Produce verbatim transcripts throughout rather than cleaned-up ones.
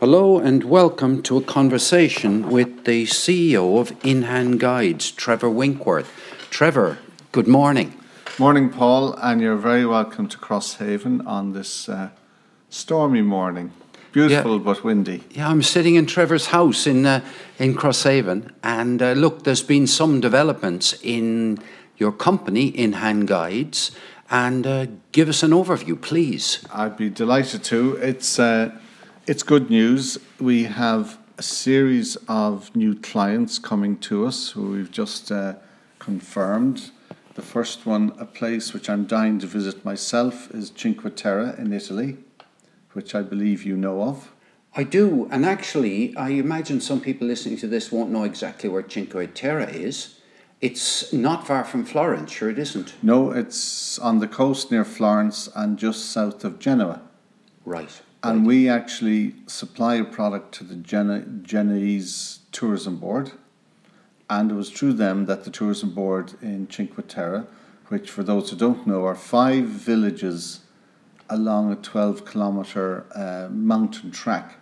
Hello and welcome to a conversation with the C E O of In Hand Guides, Trevor Winkworth. Trevor, good morning. Morning, Paul, and you're very welcome to Crosshaven on this uh, stormy morning. Beautiful yeah. but windy. Yeah, I'm sitting in Trevor's house in uh, in Crosshaven, and uh, look, there's been some developments in your company, In Hand Guides, and uh, give us an overview, please. I'd be delighted to. It's uh, it's good news. We have a series of new clients coming to us who we've just uh, confirmed. The first one, a place which I'm dying to visit myself, is Cinque Terre in Italy, which I believe you know of. I do, and actually, I imagine some people listening to this won't know exactly where Cinque Terre is. It's not far from Florence, sure it isn't? No, it's on the coast near Florence and just south of Genoa. Right. And right. we actually supply a product to the Geno- Genoese Tourism Board. And it was through them that the tourism board in Cinque Terre, which for those who don't know are five villages along a twelve kilometre uh, mountain track,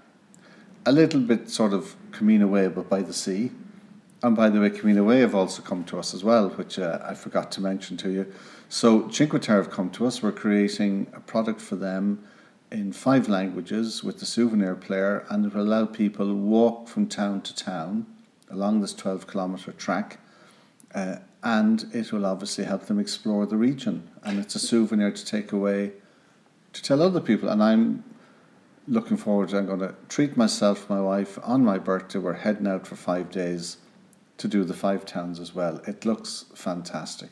a little bit sort of Camino Way but by the sea. And by the way, Camino Way have also come to us as well, which uh, I forgot to mention to you. So Cinque Terre have come to us. We're creating a product for them in five languages with the souvenir player, and it will allow people to walk from town to town along this twelve kilometre track, uh, and it will obviously help them explore the region. And it's a souvenir to take away to tell other people. And I'm looking forward to, I'm going to treat myself, my wife, on my birthday. We're heading out for five days to do the five towns as well. It looks fantastic.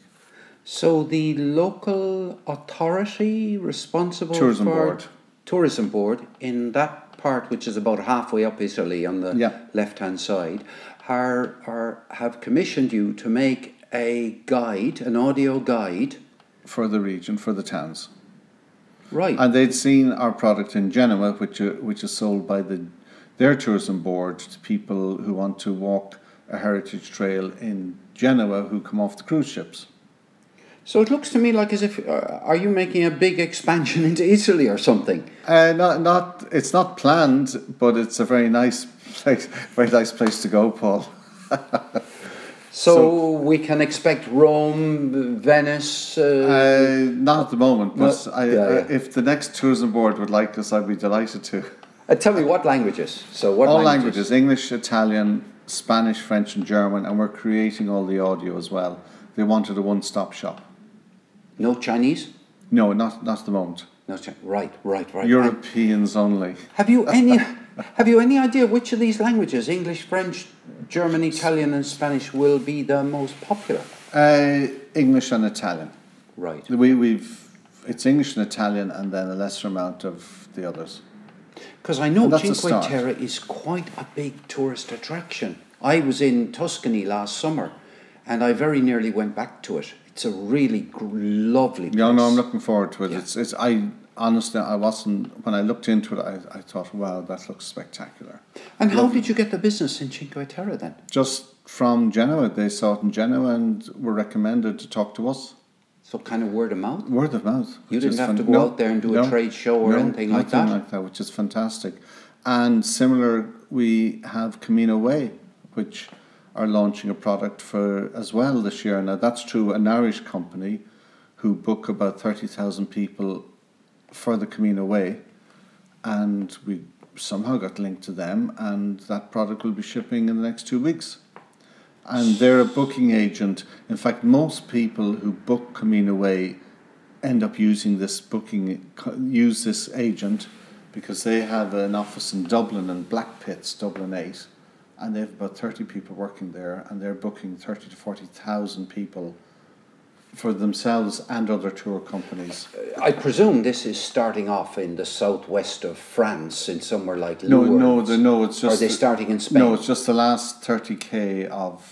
So the local authority responsible tourism for board. tourism board in that part, which is about halfway up Italy on the yeah. left-hand side, are, are have commissioned you to make a guide, an audio guide for the region, for the towns. Right. And they'd seen our product in Genoa, which uh, which is sold by the their tourism board to people who want to walk a heritage trail in Genoa who come off the cruise ships. So it looks to me like as if, uh, are you making a big expansion into Italy or something? Uh, not, not, it's not planned, but it's a very nice place, very nice place to go, Paul. so, so we can expect Rome, Venice. Uh, uh, not at the moment, but no, I, yeah, yeah. Uh, if the next tourism board would like us, I'd be delighted to. Uh, tell me what languages. So what all languages? languages: English, Italian, Spanish, French, and German, and we're creating all the audio as well. They wanted a one-stop shop. No Chinese? No, not not at the moment. No, right, right, right. Europeans and only. Have you any? Have you any idea which of these languages, English, French, German, Italian, and Spanish, will be the most popular? Uh, English and Italian. Right. We we've it's English and Italian, and then a lesser amount of the others. Because I know Cinque Terre is quite a big tourist attraction. I was in Tuscany last summer, and I very nearly went back to it. It's a really gr- lovely place. Yeah, no, I'm looking forward to it. Yeah. It's, it's. I honestly, I wasn't when I looked into it. I, I thought, wow, that looks spectacular. And lovely. How did you get the business in Cinque Terre then? Just from Genoa, they saw it in Genoa and were recommended to talk to us. So kind of word of mouth. Word of mouth. You didn't have fun- to go no, out there and do no, a trade show or no, anything like that. like that, which is fantastic. And similar, we have Camino Way, which are launching a product for as well this year. Now that's through an Irish company who book about thirty thousand people for the Camino Way, and we somehow got linked to them, and that product will be shipping in the next two weeks. And they're a booking agent. In fact, most people who book Camino Way end up using this booking, use this agent, because they have an office in Dublin and Blackpits, Dublin eight, and they have about thirty people working there, and they're booking thirty to forty thousand people for themselves and other tour companies. I presume this is starting off in the southwest of France, in somewhere like No, Lourdes. no, no. It's just. Or are they starting in Spain? No, it's just the last thirty k of.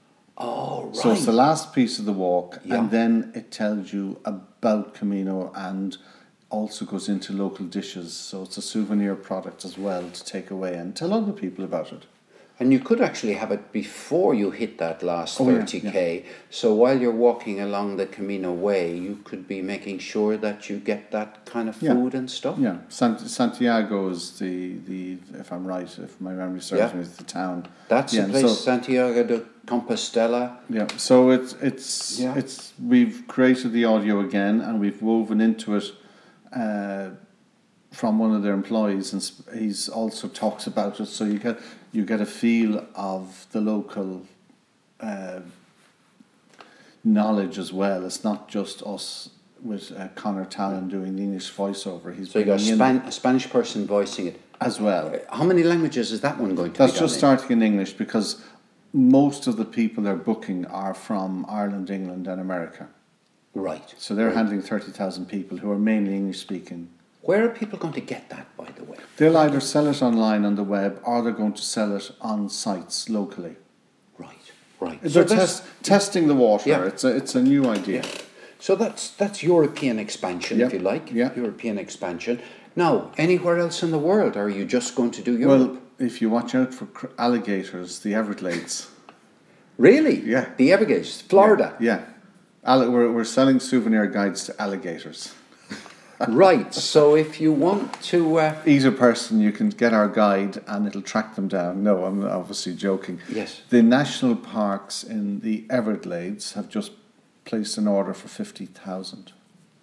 Oh, right. So it's the last piece of the walk, yeah. and then it tells you about Camino and also goes into local dishes. So it's a souvenir product as well to take away and tell other people about it. And you could actually have it before you hit that last Oh, yeah, thirty k. So while you're walking along the Camino Way, you could be making sure that you get that kind of Yeah. food and stuff. Yeah, Sant- Santiago is the, the, if I'm right, if my memory serves Yeah. me, is the town. That's Yeah, the place, so- Santiago de Compostela. Yeah, so it's it's Yeah. it's we've created the audio again, and we've woven into it uh, from one of their employees, and sp- he's also talks about it. So you get you get a feel of the local uh, knowledge as well. It's not just us with uh, Connor Talon doing the English voiceover. He's So you got a, bringing in Span- a Spanish person voicing it. as well. How many languages is that one going to That's be done just in? starting in English because most of the people they're booking are from Ireland, England, and America. Right. So they're right. handling thirty thousand people who are mainly English speaking. Where are people going to get that, by the way? They'll either sell it online on the web or they're going to sell it on sites locally. Right, right. They're that's- test, testing the water. Yeah. It's a it's a new idea. Yeah. So that's that's European expansion, Yep. if you like. Yeah. European expansion. Now, anywhere else in the world, or are you just going to do Europe? Well, if you watch out for cr- alligators, the Everglades. Really? Yeah. The Everglades, Florida. Yeah. Alli- we're, we're selling souvenir guides to alligators. Right. So if you want to, uh, Eat a person, you can get our guide and it'll track them down. No, I'm obviously joking. yes. The national parks in the Everglades have just placed an order for fifty thousand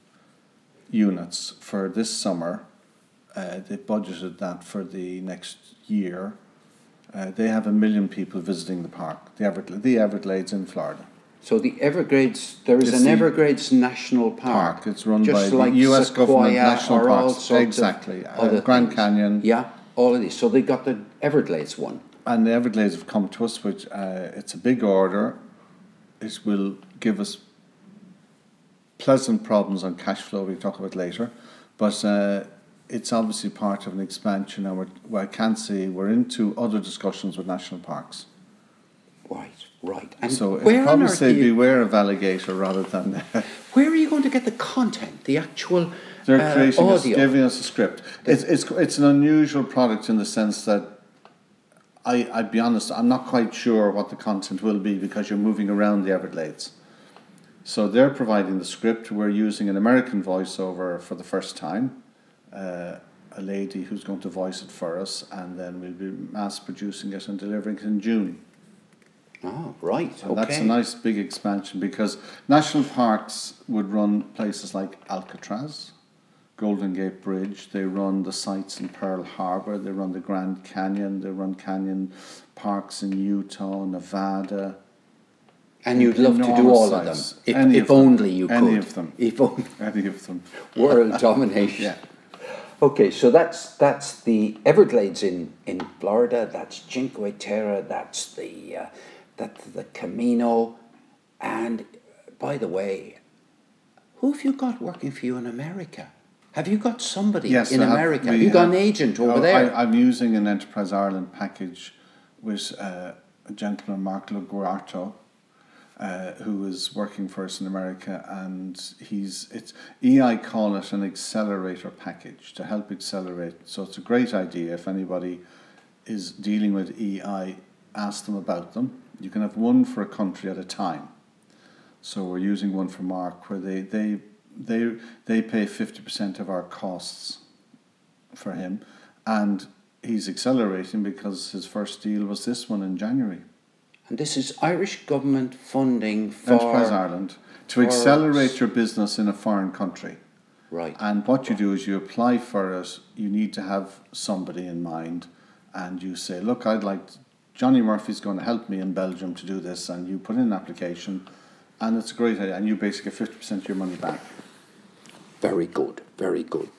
units for this summer. Uh, they budgeted that for the next year. Uh, they have a million people visiting the park, the, Everglades, the Everglades in Florida. So the Everglades, there is It's an the Everglades National Park. Park. It's run just by like the U S Sequoia government national or all parks. sorts Exactly. Of Uh, other Grand things. Canyon. Yeah, all of these. So they got the Everglades one. And the Everglades have come to us, which uh, it's a big order. It will give us pleasant problems on cash flow. We'll talk about later, but uh, it's obviously part of an expansion. And we're, well, I can say we're into other discussions with national parks. Right, right. And So where I'd on probably earth say do you, beware of alligator rather than where are you going to get the content, the actual they're uh, creating us, audio? giving us a script. It's it's it's an unusual product in the sense that. I, I'd be honest, I'm not quite sure what the content will be because you're moving around the Everglades. So they're providing the script. We're using an American voiceover for the first time, uh, a lady who's going to voice it for us, and then we'll be mass producing it and delivering it in June. Oh, right. And okay. that's a nice big expansion because national parks would run places like Alcatraz, Golden Gate Bridge, they run the sites in Pearl Harbor, they run the Grand Canyon, they run canyon parks in Utah, Nevada. And you'd love to do enormous all of them. sites. If, Any if of them. only you Any could. of them. If only. Any of them. World domination. Yeah. Okay, so that's that's the Everglades in, in Florida. That's Cinque Terre. That's the uh, that's the Camino. And by the way, who have you got working for you in America? Have you got somebody Yes, in I have- America? we Have you got have- an agent over Oh, there? I, I'm using an Enterprise Ireland package with uh, a gentleman, Mark Laguarto, uh, who is working for us in America, and he's it's E I call it an accelerator package to help accelerate. So it's a great idea. If anybody is dealing with E I, ask them about them. You can have one for a country at a time. So we're using one for Mark where they they they they pay fifty percent of our costs for him, and he's accelerating because his first deal was this one in January. And this is Irish government funding for Enterprise Ireland to for- accelerate your business in a foreign country. right. And what you do is you apply for it. You need to have somebody in mind, and you say, "Look, I'd like Johnny Murphy's going to help me in Belgium to do this," and you put in an application, and it's a great idea, and you basically get fifty percent of your money back. Very good. Very good.